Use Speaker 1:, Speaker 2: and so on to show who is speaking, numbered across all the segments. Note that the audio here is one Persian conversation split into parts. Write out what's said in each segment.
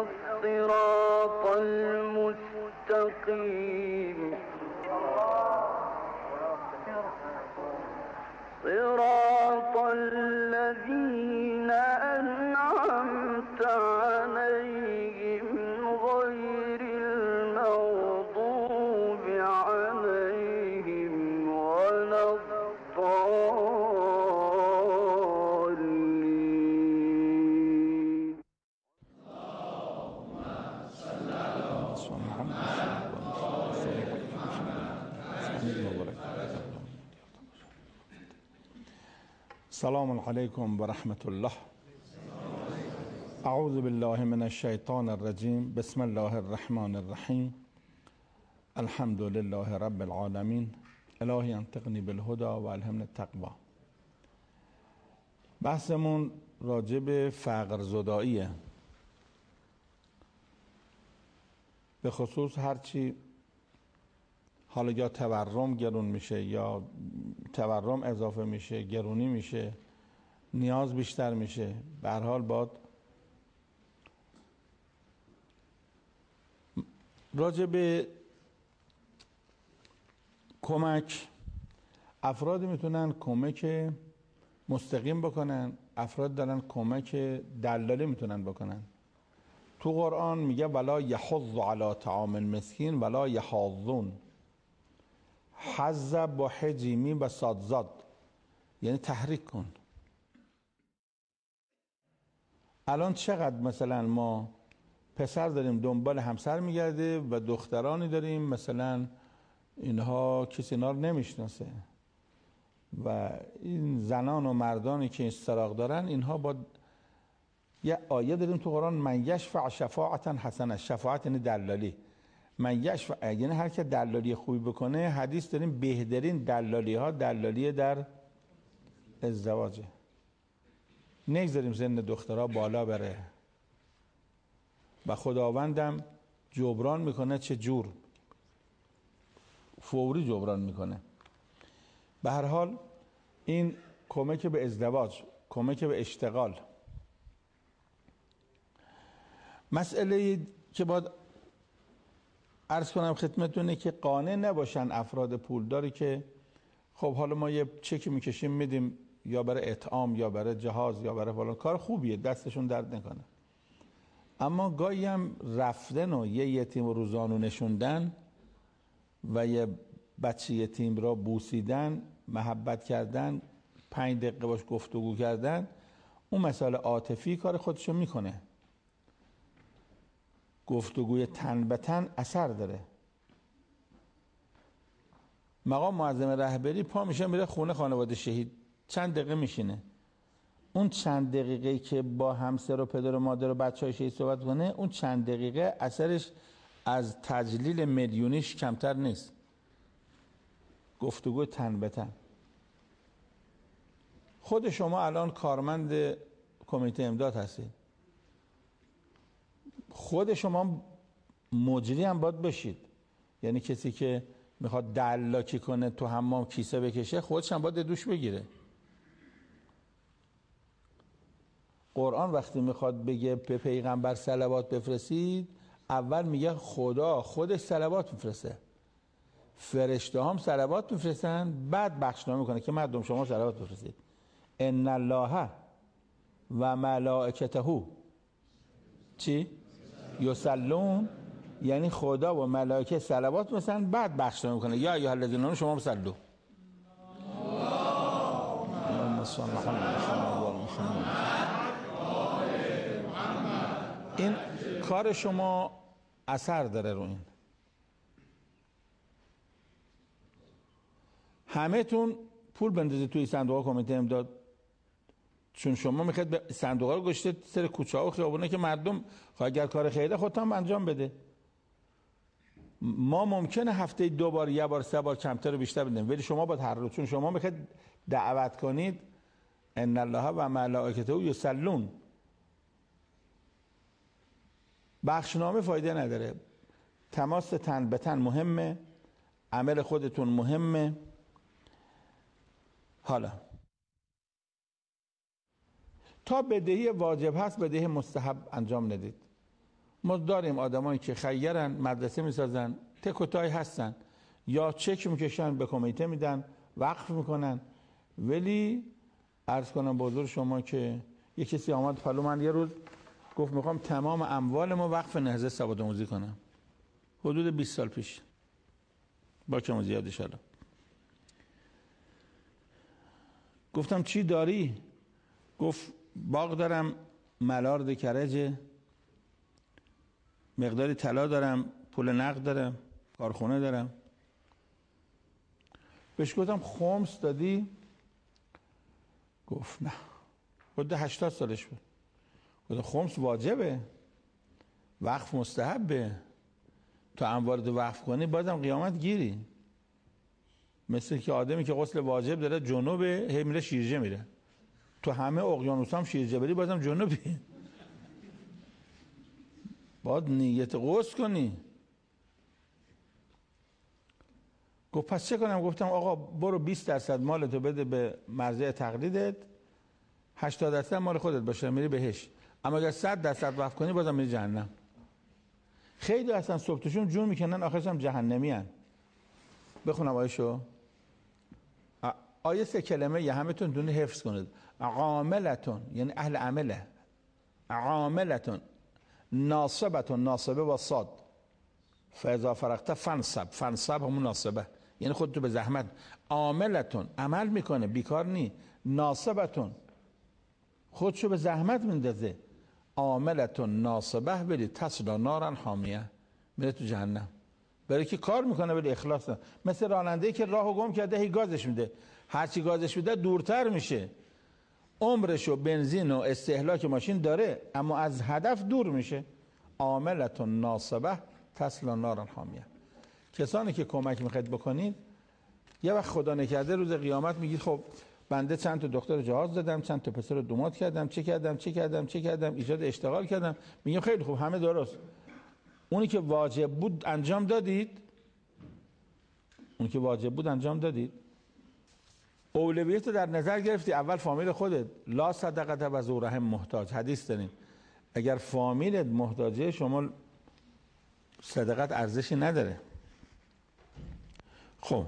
Speaker 1: الصراط المستقيم صراط الذين أنعمت عليهم غير المغضوب عليهم ولا الضالين.
Speaker 2: السلام علیکم و رحمت الله. اعوذ بالله من الشیطان الرجیم. بسم الله الرحمن الرحیم. الحمد لله رب العالمین. الهی انطقنی بالهدى و الهمنی التقوی. بحثمون راجع به فقر زداییه، به خصوص هرچی حالا یا تورم گرون میشه یا تورم اضافه میشه، گرونی میشه، نیاز بیشتر میشه، به هر حال باید راجع به کمک. افراد میتونن کمک مستقیم بکنن، افراد دارن کمک دلالی میتونن بکنن. تو قرآن میگه ولا یحض علی طعام المسکین ولا یحاضون. حض با حجیمی و صادزاد یعنی تحریک کن. الان چقدر مثلا ما پسر داریم دنبال همسر میگرده و دخترانی داریم مثلا اینها کسی اینا رو نمیشناسه و این زنان و مردانی که استراق دارن اینها با یه آیه داریم تو قرآن من یشفع شفاعتا حسنه. شفاعت یعنی دلالی. من یشفع یعنی هر که دلالی خوبی بکنه. حدیث داریم بهترین دلالی ها دلالی در ازدواجه. نگذاریم سن دخترها بالا بره و خداوندم جبران میکنه. چه جور فوری جبران میکنه. به هر حال این کمک به ازدواج، کمک به اشتغال. مسئله که باید عرض کنم خدمتونه که قانع نباشن افراد پولداری که خب حالا ما یه چکی میکشیم میدیم یا برای اطعام یا برای جهاز یا برای فلان، کار خوبیه، دستشون درد نکنه، اما گاهی هم رفتن و یه یتیم رو روزانو نشوندن و یه بچه یتیم را بوسیدن، محبت کردن، 5 دقیقه باش گفتگو کردن، اون مسئله عاطفی کار خودشو میکنه. گفتگوی تن به تن اثر داره. مقام معظم رهبری پا میشه میره خونه خانواده شهید، چند دقیقه میشینه. اون چند دقیقه که با همسر و پدر و مادر و بچهای شهید صحبت کنه، اون چند دقیقه اثرش از تجلیل میلیونیش کمتر نیست. گفتگوی تن به تن. خود شما الان کارمند کمیته امداد هستید، خود شما مجری هم باید بشید. یعنی کسی که میخواد دلاکی کنه تو حمام کیسه بکشه، خودش هم باید دوش بگیره. قرآن وقتی میخواد بگه به پیغمبر صلوات بفرستید، اول میگه خدا خودش صلوات میفرسته، فرشته هم صلوات میفرستن، بعد بخشنامه میکنه که مردم شما صلوات بفرستید. ان الله و ملائکته چی؟ یصلون، یعنی خدا و ملائکه صلوات میفرستن بعد بخشنامه میکنه یا ایها الذین آمنوا شما صلوا. اللهم صل علی محمد. این کار شما اثر داره رو این. همه تون پول بندازید توی صندوق کمیته امداد، چون شما میخواید به صندوق رو گذاشته سر کوچه ها و خیابونه که مردم اگر کار خیره خودت هم انجام بده. ما ممکنه هفته 2 بار 1 بار 3 بار کمتر و بیشتر بدیم، ولی شما باید هر روز، چون شما میخواید دعوت کنید ان الله و ملائکته یصلون. بخشنامه فایده نداره. تماس تن به تن مهمه، عمل خودتون مهمه. حالا تا بدهی واجب هست بدهی مستحب انجام ندید. ما داریم آدمایی که خیرن، مدرسه میسازن، تک و تای هستن، یا چک میکشن به کمیته میدن، وقف میکنن. ولی عرض کنم به حضور شما که یه کسی آمد پلو من یه روز گفت میخوام تمام اموال ما وقف نهضت سواد آموزی کنم، حدود 20 سال پیش، با کم زیاد ان شاءالله. گفتم چی داری؟ گفت باغ دارم، ملارد کرج، مقداری طلا دارم، پول نقد دارم، کارخونه دارم. بهش گفتم خمس دادی؟ گفت نه. حدود 80 سالش بود. گفتم خمس واجبه، وقف مستحبه، تو اموالت وقف کنی بازم قیامت گیری. مثل که آدمی که غسل واجب داره جنوبه، هی میره شیرجه میره. تو همه اقیانوس هم شیرجه بری بازم جنوبی. باید نیت غسل کنی. گفت پس چه کنم؟ گفتم آقا برو 20% مالتو بده به مرجع تقلیدت، 80% مال خودت باشه، میری بهش. اما اگر 100% وقف کنی بازم میری جهنم. خیلی اصلا صبحتشون جون میکنن، آخرش هم جهنمی هن. بخونم آیشو. آیه 3 کلمه یه همتون دونه حفظ کنید. عاملتون یعنی اهل عمله، عاملتون، ناصبتون، ناصبه با صاد، فاذا فرغت فنصب، فنصب همون ناصبه یعنی خودتو به زحمت. عاملتون عمل میکنه، بیکار نی. ناصبتون خودشو به زحمت میندازه. عاملتون ناصبه ولی تصلا نارا حامیه، میره تو جهنم. برای که کار میکنه ولی اخلاص نه. مثل راننده‌ای که راهو گم کرده هی گازش میده، هرچی گازش میده دورتر میشه، عمرش و بنزین و استهلاک ماشین داره اما از هدف دور میشه. عاملتون ناصبه تصلا نارا حامیه. کسانی که کمک میخواید بکنید، یه وقت خدا نکرده روز قیامت میگید خب بنده چند تا دختر جهاز دادم، چند تا پسر دومات کردم، چه کردم، ایجاد اشتغال کردم. میگم خیلی خوب، همه درست. اونی که واجب بود انجام دادید؟ اولویت رو در نظر گرفتی؟ اول فامیل خودت. لا صدقه و ذو رحم محتاج، حدیث داریم. اگر فامیلت محتاجه شما صدقت ارزشی نداره. خب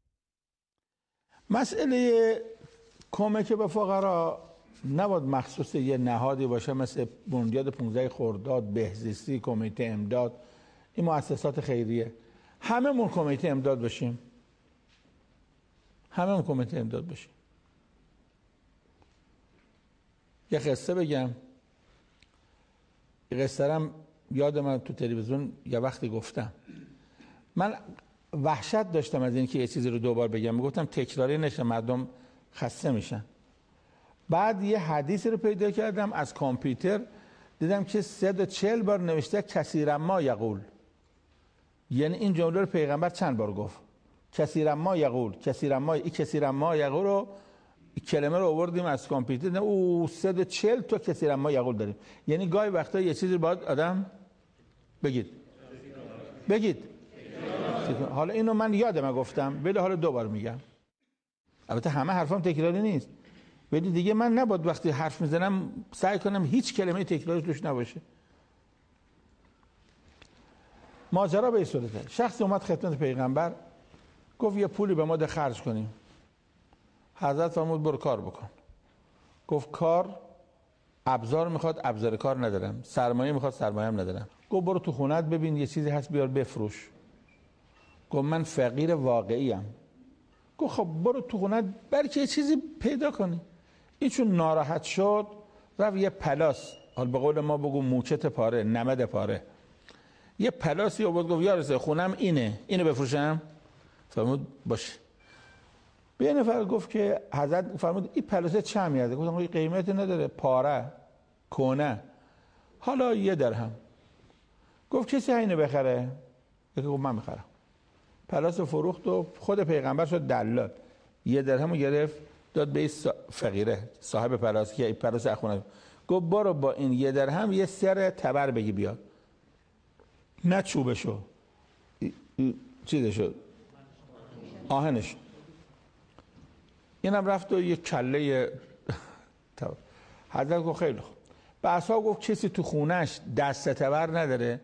Speaker 2: مسئله کمک به فقرا نباید مخصوص یه نهادی باشه مثل بنیاد 15 خرداد، بهزیستی، کمیته امداد، این مؤسسات خیریه. هممون کمیته امداد بشیم. یه قصه بگم. یه قصه هم یاد من تو تلویزیون یه وقتی گفتم. من وحشت داشتم از اینکه یه چیزی رو دوبار بگم، میگفتم تکراری نشه مردم خسته میشن. بعد یه حدیث رو پیدا کردم از کامپیوتر، دیدم که 140 بار نوشته کثیرا ما یقول. یعنی این جمله رو پیغمبر چند بار گفت؟ کثیرا ما یقول، کثیرا ما یقول رو کلمه رو آوردیم از کامپیوتر. او 140 تا کثیرا ما یقول داریم. یعنی گاهی وقتا یه چیزی رو باید آدم بگید. حالا اینو من یادم گفتم، ولی حالا دوبار میگم. البته همه حرفام تکراری نیست، ولی دیگه من نباید وقتی حرف میزنم سعی کنم هیچ کلمه تکراری توش نباشه. ماجرا به این صورته. شخصی اومد خدمت پیغمبر گفت یه پولی به ما ده خرج کنیم. حضرت فرمود برو کار بکن. گفت کار؟ ابزار میخواد، ابزار کار ندارم. سرمایه میخواد، سرمایه هم ندارم. گفت برو تو خونت ببین یه چیزی هست بیار بفروش. گفت من فقیر واقعی ام. گفت خب برو تو خونت بلکه یه چیزی پیدا کنی. این چون ناراحت شد رفت یه پلاس، حال به قول ما بگو موچت پاره، نمد پاره، یه پلاسی آورد. گفت یارسه خونم اینو بفروشم؟ فرمود باشه. به نفر گفت که حضرت فرمود این پلاسه چه میاد؟ گفتم این قیمتی نداره، پاره کونه، حالا 1 درهم. گفت کسی اینو بخره؟ گفت من میخرم. پلاس فروخت و خود پیغمبر شد دلال. 1 درهمو گرفت داد به فقیره صاحب پلاس که این پلاس اخونه. گفت برو با این 1 درهم یه سر تبر بگی بیاد، نه چوبشو، چیزشو، آهنش. اینم رفت و یه کله حضرت گفت خیلی خوب. به اصحاب گفت کسی تو خونش دست تبر نداره؟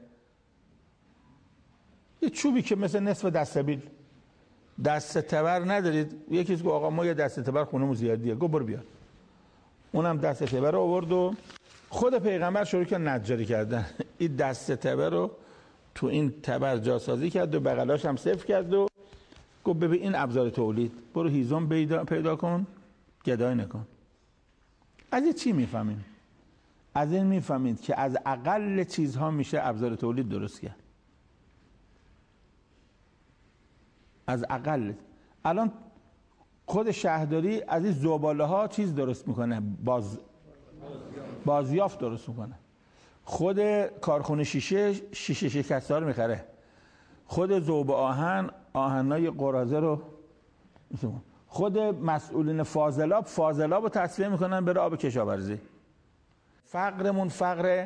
Speaker 2: یه چوبی که مثل نصف دستبیل، دست تبر ندارید؟ یکی گفت آقا ما یه دست تبر خونمون زیادیه. گفت برو بیار. اونم دست تبر رو آورد و خود پیغمبر شروع کرد نجاری کردن. این دست تبر رو تو این تبر جاسازی کرد و بغلاش هم صفر کرد و گفت ببین این ابزار تولید، برو هیزم پیدا کن، گدای نکن. از این چی میفهمیم؟ از این میفهمید که از اقل چیزها میشه ابزار تولید درست کرد. از اقل. الان خود شهرداری از این زباله ها چیز درست میکنه، بازیافت درست میکنه. خود کارخونه شیشه شکسته رو میخره. خود ذوب آهنای قراضه رو، خود مسئولین فاضلاب رو تصفیه میکنن بره آب کشاورزی. فقرمون فقر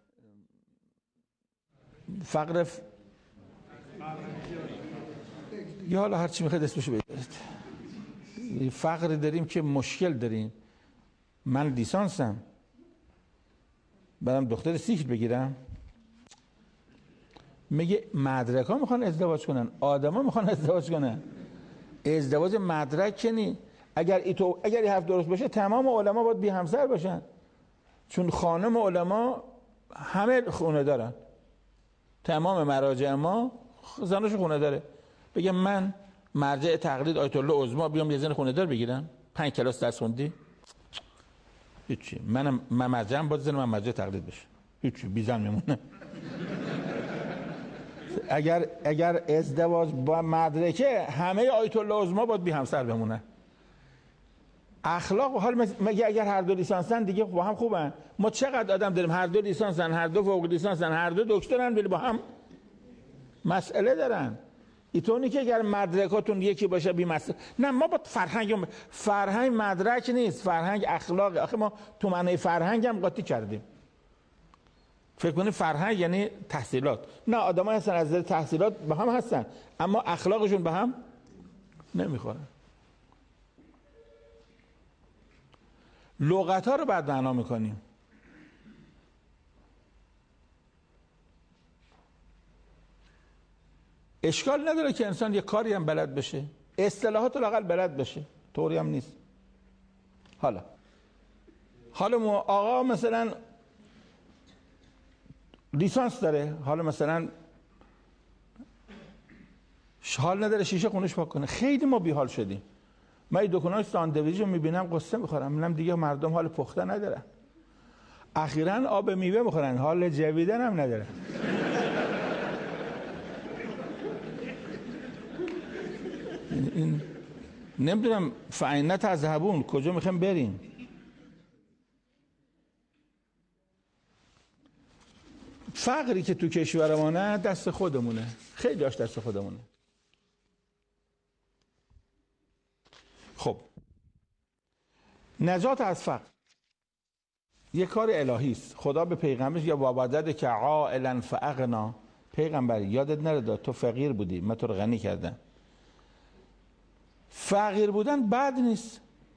Speaker 2: یا حالا هر چی میخواید اسمشو بذارید. فقر داریم که مشکل داریم. من لیسانسم، برم دختر سیکل بگیرم، میگه مدرک ها میخوان ازدواج کنن، آدم ها میخوان ازدواج کنن. ازدواج مدرک که نی. اگر این حرف درست باشه تمام علما باید بی همسر باشن، چون خانم علما همه خونه دارن. تمام مراجع ما زنش خونه داره. بگم من مرجع تقلید آیت الله عظما بیام یه زن خونه دار بگیرم؟ 5 کلاس درس خوندی؟ هیچی. من مرجعم باید زن من مرجع تقلید بشه. هیچی، بی زن میمونه. اگر ازدواج با مدرکه همه آیت الله عظما باید بی همسر بمونه. اخلاق حال مگه اگر هر دو لیسانسن دیگه با هم خوبن؟ ما چقدر آدم داریم هر دو لیسانسن، هر دو فوق لیسانسن، هر دو دکترن ولی با هم مسئله دارن. اینطوری که اگر مدرکاتون یکی باشه بی مسئله. نه، ما با فرهنگ مدرک نیست، فرهنگ اخلاق. آخه ما تو معنی فرهنگ هم قاطی کردیم. فکر کنید فرهنگ یعنی تحصیلات. نه، آدم‌ها هستن از نظر تحصیلات با هم هستن اما اخلاقشون به هم نمیخوره. لغت‌ها رو بعد معنا می‌کنیم. اشکال نداره که انسان یه کاری هم بلد بشه، اصطلاحات رو لااقل بلد بشه، طوری هم نیست. حالا آقا مثلا لیسانس داره، حالا مثلا حال نداره شیشه خونش پاک کنه. خیلی ما بیحال شدیم. من این دکونای ساندویچ رو میبینم قصه میخورم، میبینم دیگه مردم حال پخته ندارن. اخیراً آب میوه میخورن، حال جویدن هم ندارن. این نمیدونم فعین تذهبون کجا میخوایم بریم. فقری که تو کشورمونه دست خودمونه، خیلی داشت دست خودمونه. خب نجات از فقر یه کار الهی است. خدا به پیغمبرش یا وابدد که عائلا فاغنا، پیغمبر یادت نره تو فقیر بودی من تو رو غنی کردم. فقیر بودن بد نیست.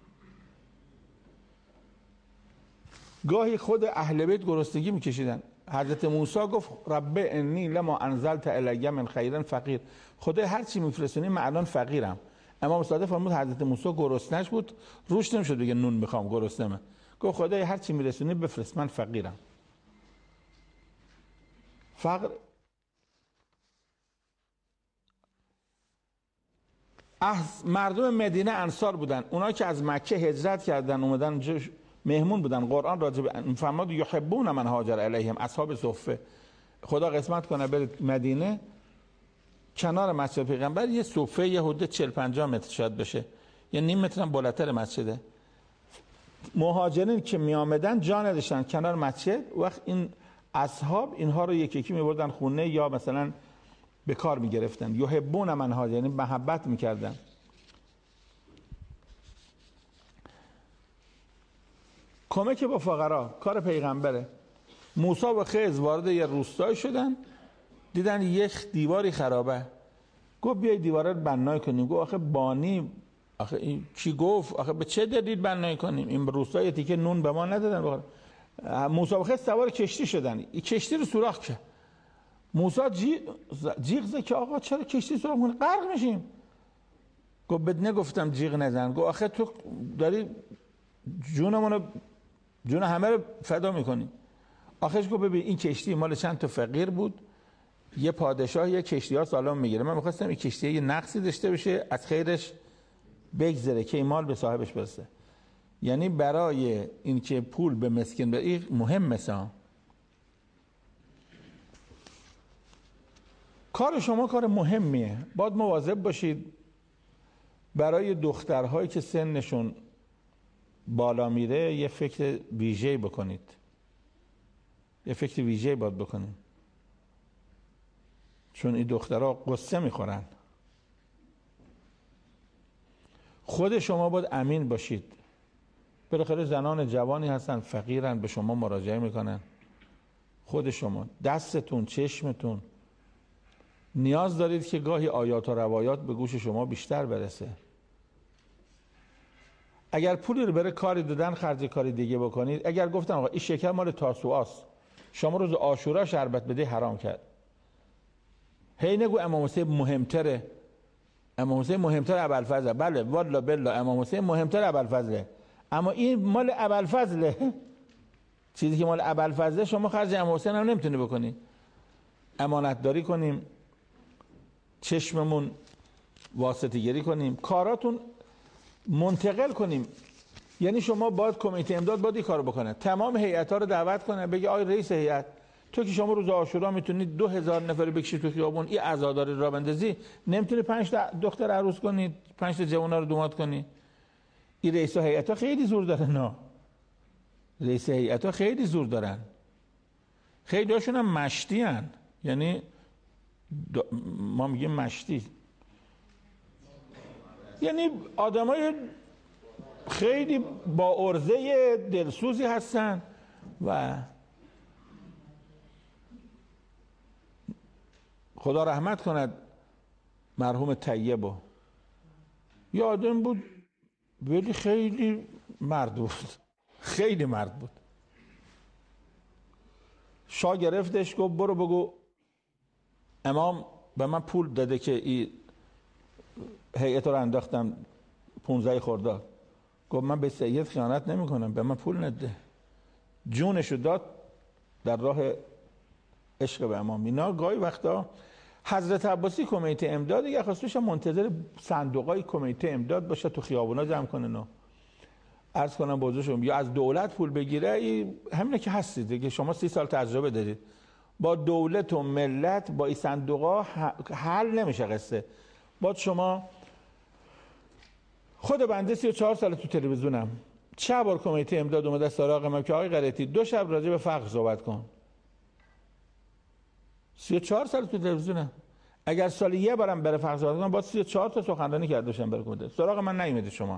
Speaker 2: گاهی خود اهل بیت گرسنگی میکشیدن. حضرت موسی گفت رب انی لما انزلت الی من خیر فقیر. خدا هر چی میفرستونی من الان فقیرم. امام صادق فرمود حضرت موسی گرسنه‌اش بود، روش نمیشد بگه نون میخوام گرسنه‌ام. گفت خدای هر چی میرسونی بفرست من فقیرم. فقر مردم مدینه انصار بودن، اونایی که از مکه هجرت کردن اومدن مهمون بودن. قرآن راجع به فرمود یحبون من هاجر الیهم، اصحاب صفه. خدا قسمت کنه برید مدینه، کنار مسجد پیغمبر یه صفه یه حدود 40-50 متر شاید بشه، یه نیم متر هم بالاتر مسجده. مهاجرین که می آمدن جا نداشتن کنار مسجد، وقت این اصحاب اینها رو یکی یکی می بردن خونه یا مثلا به کار می گرفتن. یحبون من هاجر، یعنی محبت می کردن. کمک با فقرا کار پیغمبره. موسی و خضر وارد یه روستای شدن، دیدن یک دیواری خرابه. گفت بیای دیواره رو بنای کنیم. گفت آخه بانی، آخه این چی گفت؟ آخه به چه دلیل بنای کنیم؟ این روستای تیکه نون به ما ندادن بخوریم. موسی و خضر سوار کشتی شدن، این کشتی رو سوراخ کرد. موسی جیغ زد که آقا چرا کشتی سوراخ می‌کنی؟ غرق میشیم. گفت بد نگفتم جیغ نزن. گفت آخه تو داری جون همه رو فدا میکنی. آخرش گفت ببین این کشتی مال چند تا فقیر بود، یه پادشاه یه کشتی‌ها سالم میگیره، من می‌خواستم این کشتی یه نقصی داشته باشه از خیرش بگذره که این مال به صاحبش برسه. یعنی برای اینکه پول به مسکین به این مهم مثلا کار شما کار مهمیه، باید مواظب باشید. برای دخترهایی که سنشون بالا میره یه فکر ویژه‌ای بکنید، یه فکر ویژه‌ای باید بکنید، چون این دخترها قصه میخورن. خود شما باید امین باشید. بالاخره زنان جوانی هستن فقیرن، به شما مراجعه میکنن. خود شما دستتون چشمتون نیاز دارید که گاهی آیات و روایات به گوش شما بیشتر برسه. اگر پولی رو بره کاری دادن خرج کاری دیگه بکنید. اگر گفتم آقا این شکر مال تاسوعاست، شما روز عاشورا شربت بده، حرام کرد. هی نگو امام حسین مهمتره، امام حسین مهمتر ابوالفضل. بله والله بالله امام حسین مهمتر ابوالفضله، اما این مال ابوالفضله. چیزی که مال ابوالفضله شما خرج امام حسین هم نمیتونی بکنی. امانت داری کنیم، چشممون واسطه گری کنیم، کاراتون منتقل کنیم. یعنی شما باید کمیته امداد باید این کارو بکنه، تمام هیئت‌ها رو دعوت کنه، بگه آی رئیس هیئت تو که شما روز عاشورا میتونید 2000 نفر بکشید تو خیابون، این عزاداری راه بندازی، نمیتونی 5 دختر عروس کنید، 5 تا جوونا رو دومات کنی؟ این رئیس هیئت‌ها خیلی زور دارن. نه رئیس هیئت‌ها خیلی زور دارن، خیلی هاشون هم مشتی ان. یعنی ما میگیم مشتی، یعنی آدمای خیلی با عرضه دلسوزی هستن و خدا رحمت کند مرحوم طیبو. یه آدم بود ولی خیلی مرد بود، خیلی مرد بود. شاه گرفتش گفت برو بگو امام به من پول داده که این هیئت رو انداختم 15 خرداد. گفت من به سید خیانت نمی کنم، به من پول نده. جونشو داد در راه عشق به امام. اینا گاهی وقتا حضرت عباسی کمیته امداد دیگه خواستوش منتظر صندوقای کمیته امداد باشه تو خیابونا جمع کنه. نه عرض کنم بازوشم یا از دولت پول بگیره، همینه که هستید دیگه. شما 30 سال تجربه دارید با دولت و ملت، با این صندوقا حل نمیشه قصه. باید شما خود بنده 34 سال تو تلویزیونم، چه بار کمیته امداد اومده سراغ من که آقای قرائتی 2 شب راجع به فقر صحبت کن. 34 سال تو تلویزیونم. اگر سال یه بارم بره فقر صحبت کنم باید 34 تا سخنرانی کرده باشم بره کمیته. سراغ من نیومده. شما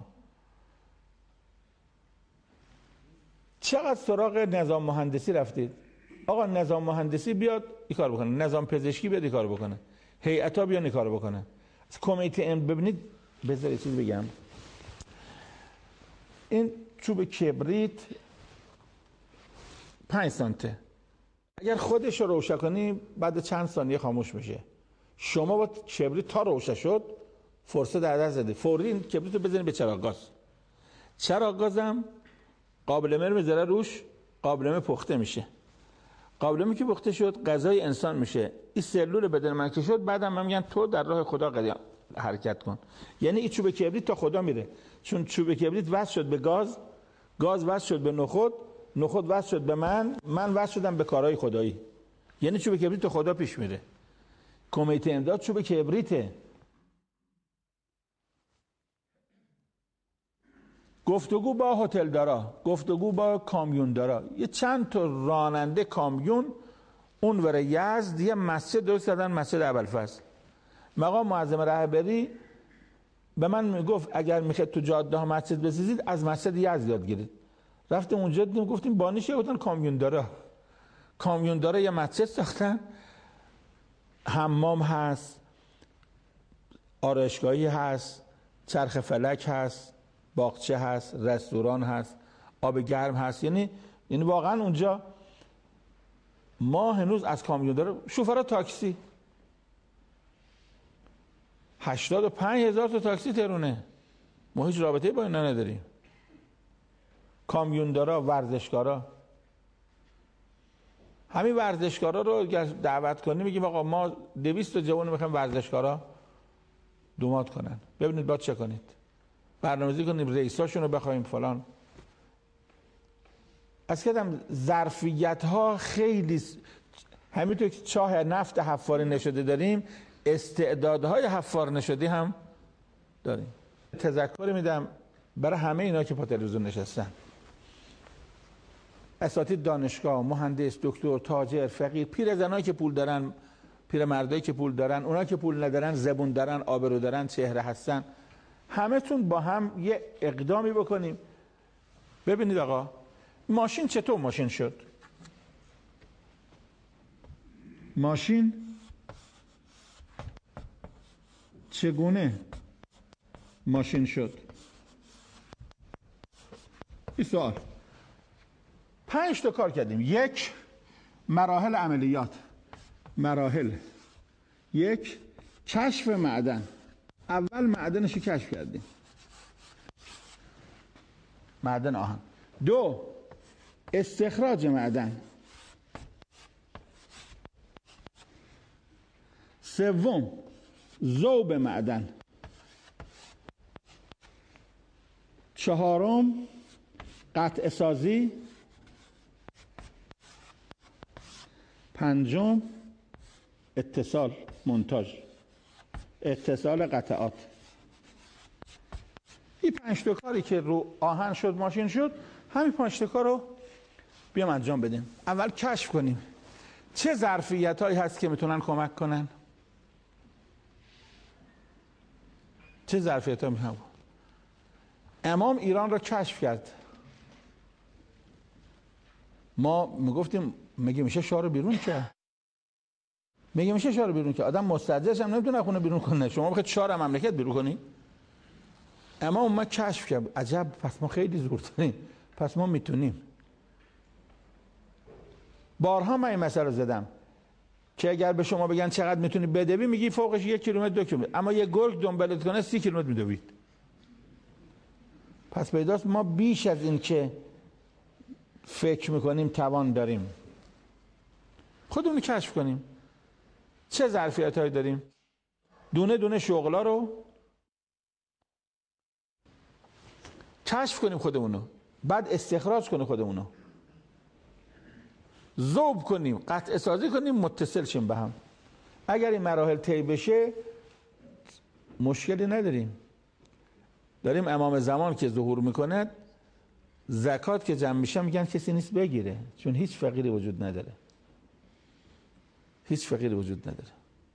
Speaker 2: چقدر سراغ نظام مهندسی رفتید؟ آقا نظام مهندسی بیاد این کار بکنه، نظام پزشکی بیاد این کار بکنه، هیئت‌ها بیان این کار بکنه. کمیته ببینید، بذارید چیز بگم. این چوب کبریت 5 سانته، اگر خودش رو روشن کنی بعد چند ثانیه خاموش میشه. شما با کبریت تا روشن شد فرصت در دست زدی، فوری این کبریت رو بزنید به چراغ گاز. چراغ گازم قابلمه رو میذاره روش، قابلمه پخته میشه. قابلمه که پخته شد غذای انسان میشه. این سلول بدن من که شد، بعدم من میگن تو در راه خدا حرکت کن. یعنی این چوب کبریت تا خدا میره، چون چوب کبریت وصل شد به گاز، گاز وصل شد به نخود، نخود وصل شد به من وصل شدم به کارهای خدایی. یعنی چوب کبریت تا خدا پیش میره. کمیته امداد چوب کبریته. گفتگو با هتل دارا، گفتگو با کامیون دارا. یه چند تا راننده کامیون اونور یزد یه مسجد درست کردن، مسجد ابوالفضل. مقام معظم رهبری به من میگفت اگر میخواید تو جاده ها مسجد بسازید از مسجد یزد یاد گیرید. رفتیم اونجا دیدیم، گفتیم بانیش گفتن کامیون دارا. کامیون دارا یه مسجد ساختن، حمام هست، آرایشگاهی هست، چرخ فلک هست، باغچه هست، رستوران هست، آب گرم هست. یعنی یعنی واقعا اونجا ما هنوز از کامیوندار، شوفرا تاکسی 85,000 تا تاکسی تهرونه، ما هیچ رابطه‌ای با اینا نداریم. کامیوندارا، ورزشکارا، همین ورزشکارا رو دعوت کنیم میگیم آقا ما 200 تا جوان میخوایم ورزشکارا دومات کنن، ببینید باید چه کنید، برنامه‌ریزی کنیم، رئیساشون رو بخوایم فلان. از کدام ظرفیت ها خیلی، همینطور که چاه نفت حفار نشده داریم، استعدادهای حفار نشده هم داریم. تذکر میدم برای همه اینا که پا تلویزیون نشستن، اساتید دانشگاه، مهندس، دکتر، تاجر، فقیر، پیرزنایی که پول دارن، پیرمردایی که پول دارن، اونا که پول ندارن، زبون دارن، آبرو دارن، چهره هستن، همه‌تون با هم یه اقدامی بکنیم. ببینید آقا ماشین چطور ماشین شد؟ ماشین چگونه ماشین شد؟ این سوال. 5 تا کار کردیم. 1. مراحل عملیات. مراحل. 1. کشف معدن. اول معدنش رو کشف کردیم، معدن آهن. 2. استخراج معدن. 3. ذوب معدن. 4. قطع سازی. 5. اتصال، مونتاژ، اتصال قطعات. این 5 تا کاری که رو آهن شد ماشین شد، همین 5 تا کار رو بیام انجام بدیم. اول کشف کنیم چه ظرفیت هایی هست که میتونن کمک کنن. چه ظرفیت هایی میتونن. امام ایران رو کشف کرد. ما میگفتیم مگه میشه شاه رو بیرون کرد؟ مگه میشه شاه رو بیرون کرد؟ آدم مستعجلش هم نمیتونه خونه بیرون کنه. شما بخواید شاه رو مملکت بیرون کنی؟ امام ما کشف کرد. عجب، پس ما خیلی زور داریم، پس ما میتونیم. بارها من این مسئله رو زدم که اگر به شما بگن چقدر میتونی بدوی، میگی فوقش 1 کیلومتر 2 کیلومتر، اما یه گرگ دنبالت کنه 30 کیلومتر میدوید. پس پیداست ما بیش از این که فکر میکنیم توان داریم. خودمون کشف کنیم چه ظرفیت هایی داریم، دونه دونه شغلا رو کشف کنیم خودمونو، بعد استخراج کنیم خودمونو، ذوب کنیم، قطع سازی کنیم، متصل شیم به هم. اگر این مراحل طی بشه مشکلی نداریم. داریم امام زمان که ظهور میکنه، زکات که جمع میشه میگن کسی نیست بگیره، چون هیچ فقیری وجود نداره. هیچ فقیری وجود نداره.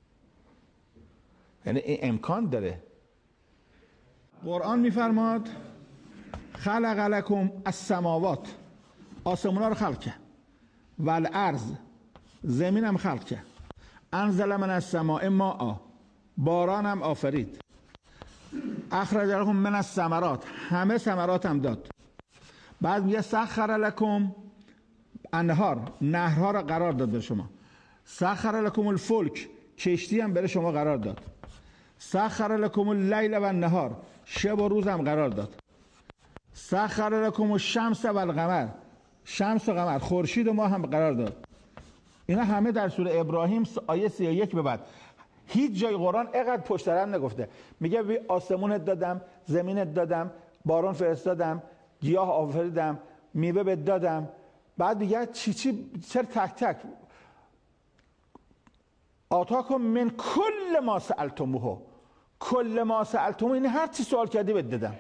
Speaker 2: یعنی این امکان داره. قرآن میفرماد خلق لکم السماوات، آسمونا رو خلق کرد، و الارض، زمین هم خلق کرد، انزل من السماء ماء، باران هم آفرید، اخرج لکم من الثمرات، همه ثمرات هم داد. بعد میگه سخر لکم انهار، نهرها را قرار داد به شما، سخر لکم الفلک، کشتی هم برای شما قرار داد، سخر لکم اللیل و النهار، شب و روز هم قرار داد، سخر لکم الشمس و القمر، شمس و قمر، خورشید و ماه هم قرار داد. اینا همه در سوره ابراهیم آیه 31 به بعد. هیچ جای قرآن اینقدر پشت سر هم نگفته. میگه آسمونت دادم، زمینت دادم، بارون فرستادم، گیاه آفریدم، میوه بهت دادم. بعد دیگه چرا تک تک آتاکم من کل ما سألتموه، کل ما سألتموه، این هر چی سوال کردی بهت دادم.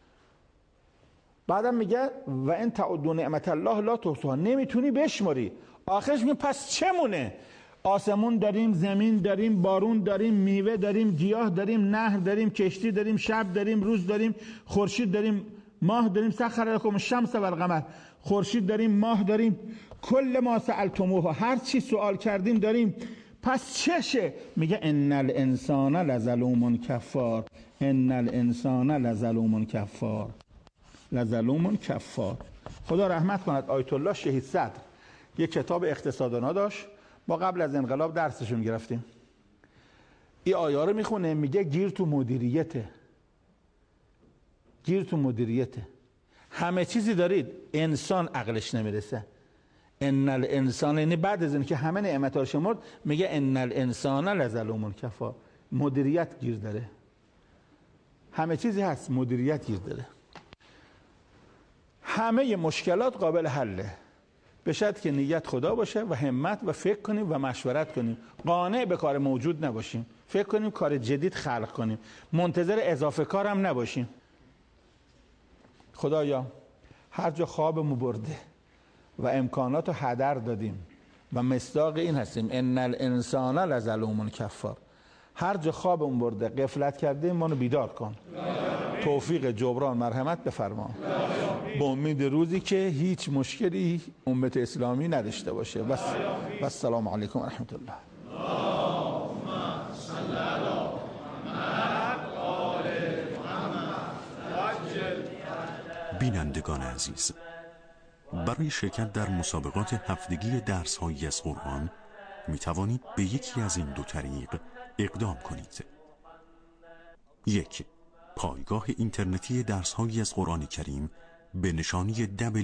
Speaker 2: بعدم میگه و ان تعدوا نعمت الله لا تحصوها، نمیتونی بشماری. آخرش میگه پس چمونه؟ آسمون داریم، زمین داریم، بارون داریم، میوه داریم، گیاه داریم، نهر داریم، کشتی داریم، شب داریم، روز داریم، خورشید داریم، ماه داریم، سخر لکم الشمس و القمر، خورشید داریم، ماه داریم، کل ما سألتموه، هر چی سوال کردیم داریم. پس چشه؟ میگه ان الانسان لظلوم کفار، ان الانسان لظلوم کفار. لظلوم کفار. خدا رحمت کند آیت الله شهید صدر یک کتاب اقتصادنا داشت، ما قبل از انقلاب درسشون گرفتیم. این آیه رو میخونه، میگه گیر تو مدیریته، گیر تو مدیریته. همه چیزی دارید، انسان عقلش نمیرسه. ان الانسان، یعنی بعد از اینکه همه نعمت ها شمرد میگه ان الانسان لظلوم کفار. مدیریت گیر داره، همه چیزی هست، مدیریت گیر داره. همه مشکلات قابل حله، به شرط که نیت خدا باشه و همت و فکر کنیم و مشورت کنیم، قانع به کار موجود نباشیم، فکر کنیم کار جدید خلق کنیم، منتظر اضافه کار هم نباشیم. خدایا هر جا خوابمو برده و امکانات رو هدر دادیم و مصداق این هستیم ان الانسان لظلوم کفار، هر جا خوابمون برده غفلت کردیم ما رو بیدار کن، توفیق جبران مرحمت بفرما، به امید روزی که هیچ مشکلی امت اسلامی نداشته باشه. و السلام علیکم و رحمت الله.
Speaker 3: بینندگان عزیز، برای شرکت در مسابقات هفتگی درس‌هایی از قرآن می توانید به یکی از این دو طریق اقدام کنید. 1. پایگاه اینترنتی درس‌هایی از قرآن کریم به نشانی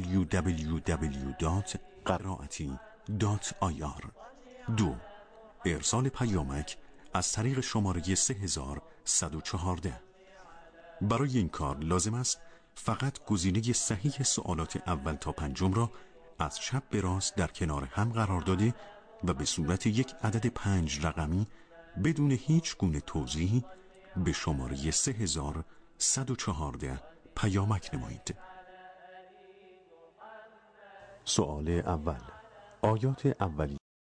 Speaker 3: www.qaraati.ir. 2. ارسال پیامک از طریق شماره 3114. برای این کار لازم است فقط گزینه صحیح سوالات اول تا پنجم را از چپ به راست در کنار هم قرار داده و به صورت یک عدد 5 رقمی بدون هیچ گونه توضیحی به شماره 3114 پیامک نمایید. سوال اول، آیات اولیه